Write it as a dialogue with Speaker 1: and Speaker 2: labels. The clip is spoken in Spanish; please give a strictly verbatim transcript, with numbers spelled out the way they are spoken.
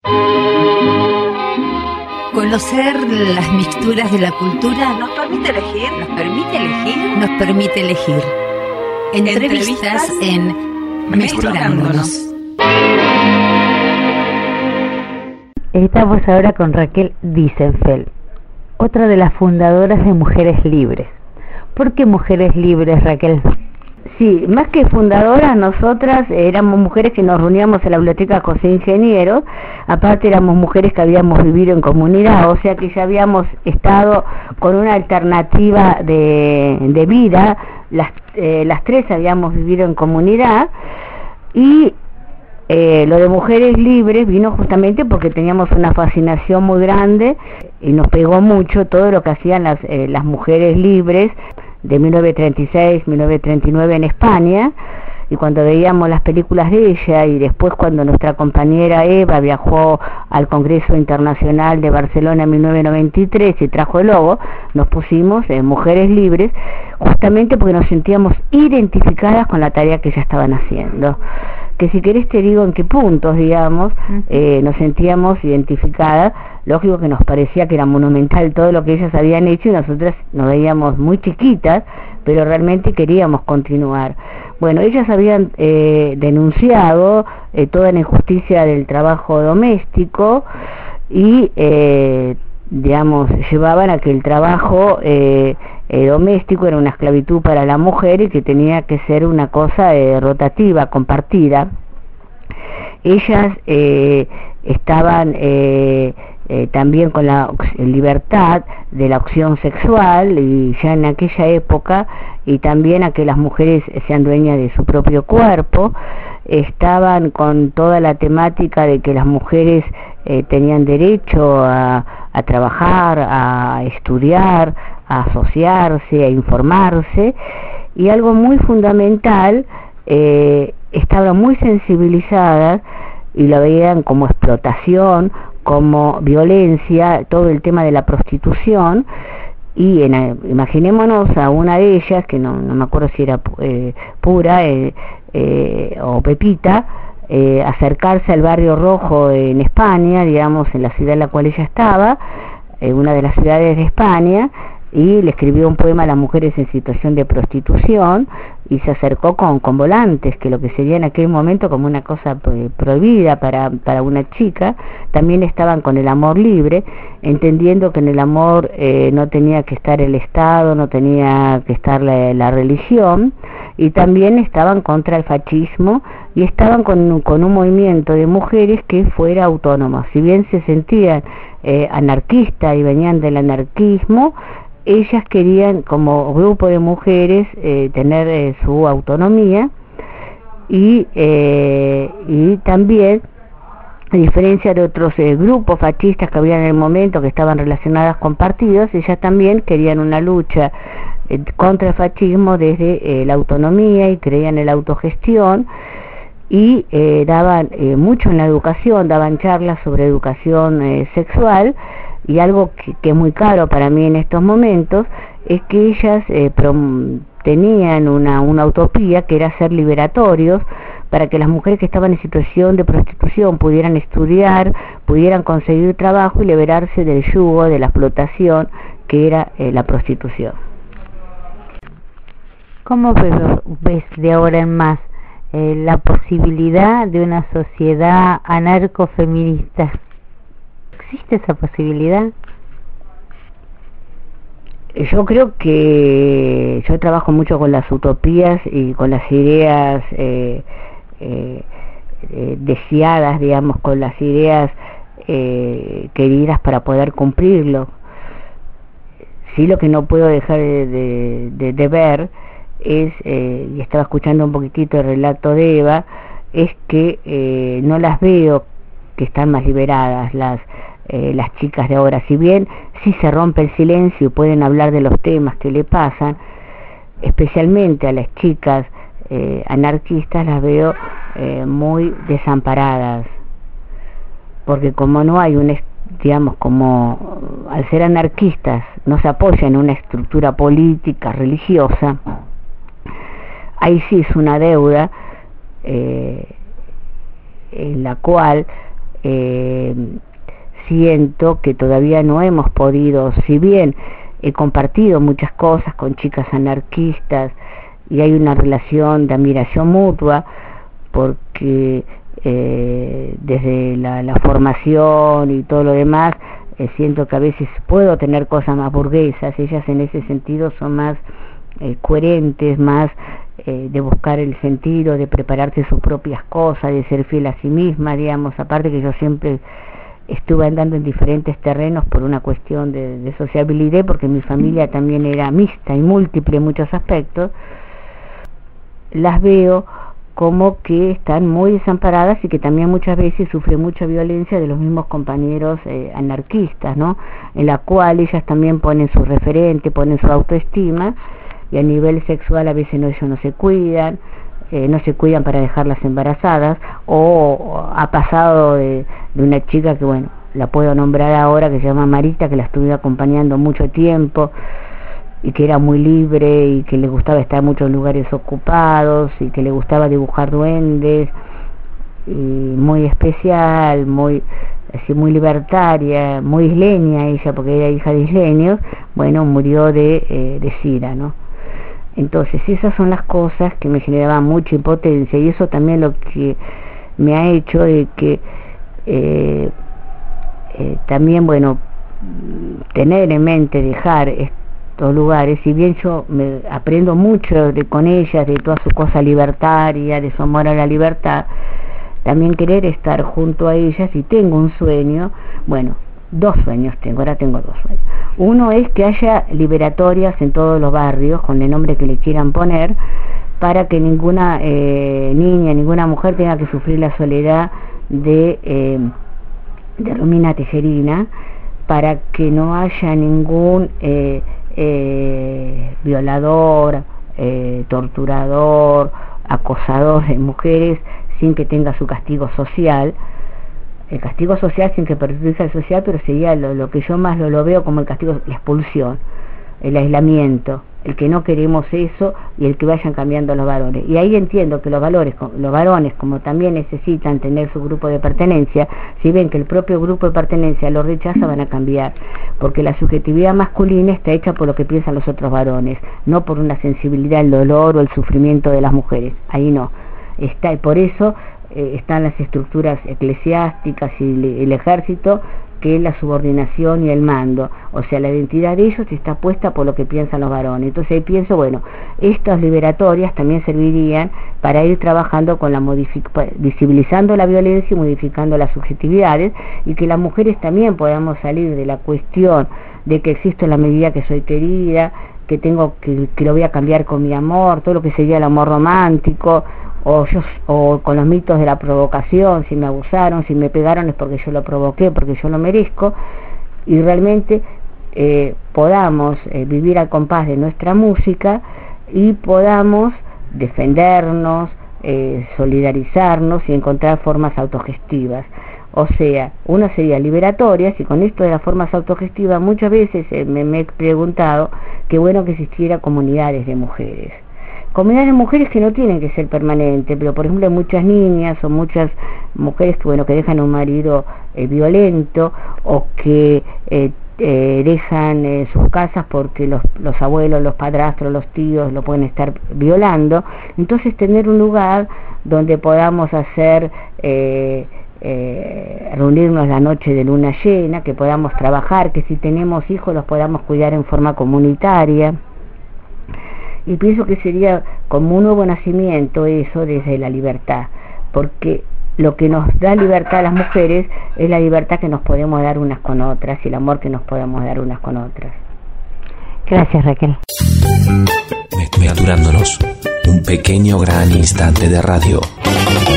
Speaker 1: Conocer las mixturas de la cultura nos permite elegir, nos permite elegir, nos permite elegir. Entrevistas, Entrevistas en Mezclándonos.
Speaker 2: Estamos ahora con Raquel Diessenfeld, otra de las fundadoras de Mujeres Libres. ¿Por qué Mujeres Libres, Raquel?
Speaker 3: Sí, más que fundadoras, nosotras éramos mujeres que nos reuníamos en la biblioteca José Ingeniero. Aparte éramos mujeres que habíamos vivido en comunidad, o sea que ya habíamos estado con una alternativa de, de vida. Las, eh, las tres habíamos vivido en comunidad y eh, lo de Mujeres Libres vino justamente porque teníamos una fascinación muy grande y nos pegó mucho todo lo que hacían las, eh, las mujeres libres de mil novecientos treinta y seis, mil novecientos treinta y nueve en España, y cuando veíamos las películas de ella, y después cuando nuestra compañera Eva viajó al Congreso Internacional de Barcelona en mil novecientos noventa y tres y trajo el logo, nos pusimos eh, Mujeres Libres, justamente porque nos sentíamos identificadas con la tarea que ellas estaban haciendo. Que si querés te digo en qué puntos, digamos, eh, nos sentíamos identificadas. Lógico que nos parecía que era monumental todo lo que ellas habían hecho y nosotras nos veíamos muy chiquitas, pero realmente queríamos continuar. Bueno, ellas habían eh, denunciado eh, toda la injusticia del trabajo doméstico y, eh, digamos, llevaban a que el trabajo eh, eh, doméstico era una esclavitud para la mujer y que tenía que ser una cosa eh, rotativa, compartida. Ellas eh, estaban eh, eh, también con la libertad de la opción sexual y ya en aquella época, y también a que las mujeres sean dueñas de su propio cuerpo. Estaban con toda la temática de que las mujeres eh, tenían derecho a, a trabajar, a estudiar, a asociarse, a informarse, y algo muy fundamental, eh, estaban muy sensibilizadas y lo veían como explotación, como violencia, todo el tema de la prostitución. Y en, imaginémonos a una de ellas, que no, no me acuerdo si era eh, Pura eh, eh, o Pepita, eh, acercarse al Barrio Rojo en España, digamos, en la ciudad en la cual ella estaba, eh, una de las ciudades de España, y le escribió un poema a las mujeres en situación de prostitución, y se acercó con, con volantes, que lo que sería en aquel momento como una cosa eh, prohibida para, para una chica. También estaban con el amor libre, entendiendo que en el amor eh, no tenía que estar el Estado, no tenía que estar la, la religión, y también estaban contra el fascismo, y estaban con, con un movimiento de mujeres que fuera autónomo. Si bien se sentían eh, anarquistas y venían del anarquismo, ellas querían, como grupo de mujeres, eh, tener eh, su autonomía, y, eh, y también, a diferencia de otros eh, grupos fascistas que había en el momento, que estaban relacionadas con partidos, ellas también querían una lucha eh, contra el fascismo desde eh, la autonomía, y creían en la autogestión, y eh, daban eh, mucho en la educación, daban charlas sobre educación eh, sexual. Y algo que, que es muy caro para mí en estos momentos es que ellas eh, prom- tenían una, una utopía, que era ser liberatorios, para que las mujeres que estaban en situación de prostitución pudieran estudiar, pudieran conseguir trabajo y liberarse del yugo de la explotación que era eh, la prostitución.
Speaker 2: ¿Cómo ves, ves de ahora en más eh, la posibilidad de una sociedad anarcofeminista? ¿Existe esa posibilidad?
Speaker 3: Yo creo que yo trabajo mucho con las utopías y con las ideas eh, eh, eh, deseadas, digamos, con las ideas eh, queridas para poder cumplirlo. Sí, lo que no puedo dejar de, de, de, de ver es, eh, y estaba escuchando un poquitito el relato de Eva, es que eh, no las veo que están más liberadas las Eh, las chicas de ahora. Si bien sí se rompe el silencio y pueden hablar de los temas que le pasan, especialmente a las chicas eh, anarquistas, las veo eh, muy desamparadas, porque como no hay un, digamos, como al ser anarquistas no se apoyan en una estructura política, religiosa, ahí sí es una deuda eh, en la cual eh, siento que todavía no hemos podido, si bien he compartido muchas cosas con chicas anarquistas y hay una relación de admiración mutua, porque eh, desde la, la formación y todo lo demás, eh, siento que a veces puedo tener cosas más burguesas, ellas en ese sentido son más eh, coherentes, más eh, de buscar el sentido, de prepararse sus propias cosas, de ser fiel a sí misma, digamos, aparte que yo siempre estuve andando en diferentes terrenos por una cuestión de, de sociabilidad, porque mi familia también era mixta y múltiple en muchos aspectos. Las veo como que están muy desamparadas y que también muchas veces sufren mucha violencia de los mismos compañeros eh, anarquistas, ¿no? En la cual ellas también ponen su referente, ponen su autoestima, y a nivel sexual a veces no, ellos no se cuidan, eh, no se cuidan para dejarlas embarazadas, o, o ha pasado de, de una chica que, bueno, la puedo nombrar ahora, que se llama Marita, que la estuve acompañando mucho tiempo, y que era muy libre y que le gustaba estar en muchos lugares ocupados y que le gustaba dibujar duendes, y muy especial, muy así muy libertaria, muy isleña ella, porque era hija de isleños. Bueno, murió de, eh, de sida, ¿no? Entonces esas son las cosas que me generaban mucha impotencia, y eso también lo que me ha hecho de que eh, eh, también, bueno, tener en mente dejar estos lugares, si bien yo me aprendo mucho de, con ellas, de toda su cosa libertaria, de su amor a la libertad, también querer estar junto a ellas, y tengo un sueño, bueno, dos sueños tengo, ahora tengo dos sueños. Uno es que haya liberatorias en todos los barrios, con el nombre que le quieran poner, para que ninguna eh, niña, ninguna mujer tenga que sufrir la soledad de, eh, de Romina Tejerina, para que no haya ningún eh, eh, violador, eh, torturador, acosador de mujeres sin que tenga su castigo social. El castigo social sin que perjudique al social, pero sería lo, lo que yo más lo, lo veo como el castigo, la expulsión, el aislamiento, el que no queremos eso, y el que vayan cambiando los varones. Y ahí entiendo que los valores, los varones, como también necesitan tener su grupo de pertenencia, si ven que el propio grupo de pertenencia lo rechaza, van a cambiar, porque la subjetividad masculina está hecha por lo que piensan los otros varones, no por una sensibilidad al dolor o el sufrimiento de las mujeres. Ahí no está, y por eso eh, están las estructuras eclesiásticas y el, el ejército, que es la subordinación y el mando, o sea, la identidad de ellos está puesta por lo que piensan los varones. Entonces ahí pienso, bueno, estas liberatorias también servirían para ir trabajando con la modific- visibilizando la violencia y modificando las subjetividades, y que las mujeres también podamos salir de la cuestión de que existo en la medida que soy querida, que tengo que, que lo voy a cambiar con mi amor, todo lo que sería el amor romántico, o yo o con los mitos de la provocación, si me abusaron, si me pegaron es porque yo lo provoqué, porque yo lo merezco, y realmente eh, podamos eh, vivir al compás de nuestra música y podamos defendernos, eh, solidarizarnos y encontrar formas autogestivas. O sea, una sería liberatorias, y con esto de las formas autogestivas muchas veces eh, me, me he preguntado qué bueno que existiera comunidades de mujeres. Comunidades de mujeres que no tienen que ser permanentes, pero por ejemplo hay muchas niñas o muchas mujeres que, bueno, que dejan a un marido eh, violento, o que eh, eh, dejan eh, sus casas porque los, los abuelos, los padrastros, los tíos lo pueden estar violando. Entonces tener un lugar donde podamos hacer eh, eh, reunirnos la noche de luna llena, que podamos trabajar, que si tenemos hijos los podamos cuidar en forma comunitaria. Y pienso que sería como un nuevo nacimiento eso desde la libertad, porque lo que nos da libertad a las mujeres es la libertad que nos podemos dar unas con otras, y el amor que nos podemos dar unas con otras.
Speaker 2: Gracias, Raquel.
Speaker 4: Mezclándonos, un pequeño gran instante de radio.